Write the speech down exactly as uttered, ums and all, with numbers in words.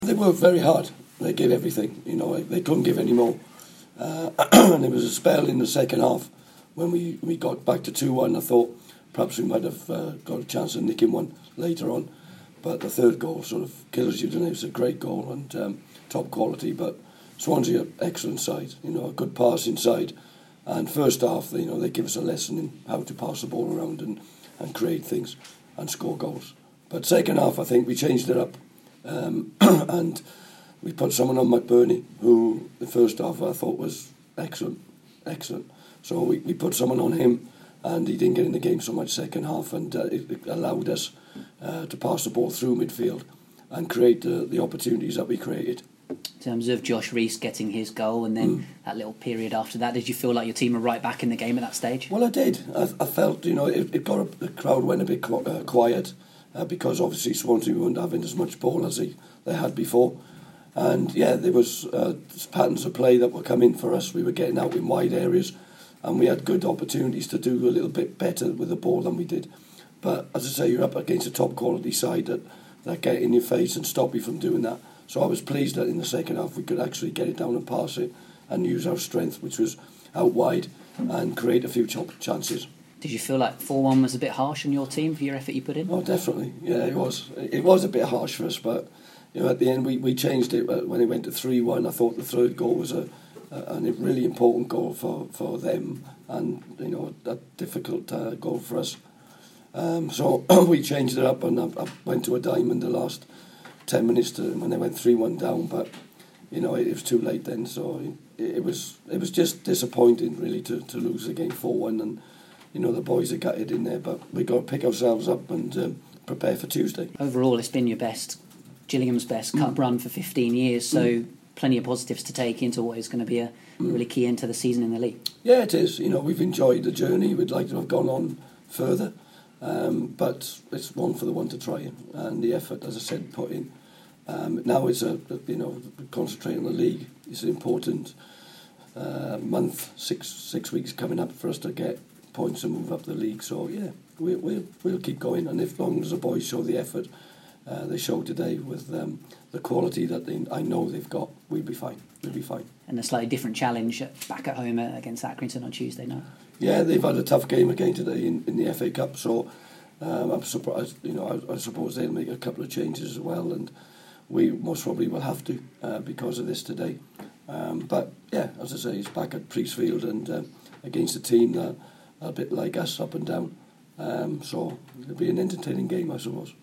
They worked very hard. They gave everything. You know, they couldn't give any more. Uh, and there was a spell in the second half when we, we got back to two one. I thought perhaps we might have uh, got a chance of nicking one later on. But the third goal sort of kills you, doesn't it? It was a great goal and um, top quality. But Swansea, an excellent side. You know, a good pass inside. And first half, you know, they give us a lesson in how to pass the ball around and, and create things and score goals. But second half, I think we changed it up. Um, and we put someone on McBurney, who the first half I thought was excellent, excellent. So we, we put someone on him, and he didn't get in the game so much second half, and uh, it, it allowed us uh, to pass the ball through midfield and create uh, the opportunities that we created. In terms of Josh Reese getting his goal and then mm. that little period after that, did you feel like your team were right back in the game at that stage? Well, I did. I, I felt, you know, it, it got a, the crowd went a bit qu- uh, quiet. Uh, because obviously Swansea weren't having as much ball as they, they had before. And yeah, there was uh, patterns of play that were coming for us. We were getting out in wide areas and we had good opportunities to do a little bit better with the ball than we did. But as I say, you're up against a top quality side that, that get in your face and stop you from doing that. So I was pleased that in the second half we could actually get it down and pass it and use our strength, which was out wide, and create a few ch- chances. Did you feel like four one was a bit harsh on your team for your effort you put in? Oh, definitely. Yeah, it was. It was a bit harsh for us, but you know, at the end we, we changed it when it went to three one. I thought the third goal was a, a, a really important goal for, for them, and you know, a difficult uh, goal for us. Um, so we changed it up, and I, I went to a diamond the last ten minutes to when they went three one down, but you know, it, it was too late then. So it, it was it was just disappointing really to, to lose the game four one, and you know, the boys are gutted in there, but we've got to pick ourselves up and um, prepare for Tuesday. Overall, it's been your best, Gillingham's best mm. cup run for fifteen years, so mm. plenty of positives to take into what is going to be a mm. really key end to the season in the league. Yeah, it is. You know, we've enjoyed the journey. We'd like to have gone on further, um, but it's one for the one to try, and the effort, as I said, put in. Um, now it's a, you know, concentrate on the league. It's an important uh, month, six six weeks coming up for us to get points and move up the league. So yeah, we, we, we'll keep going, and if long as the boys show the effort uh, they showed today with um, the quality that they, I know they've got, we'll be fine. We'll be fine. And a slightly different challenge back at home against Accrington on Tuesday night. Yeah, they've had a tough game again today in, in the F A Cup, so um, I'm surprised. You know, I, I suppose they'll make a couple of changes as well, and we most probably will have to uh, because of this today. Um, but yeah, as I say, it's back at Priestfield and uh, against a team that a bit like us, up and down. Um, so it'll be an entertaining game, I suppose.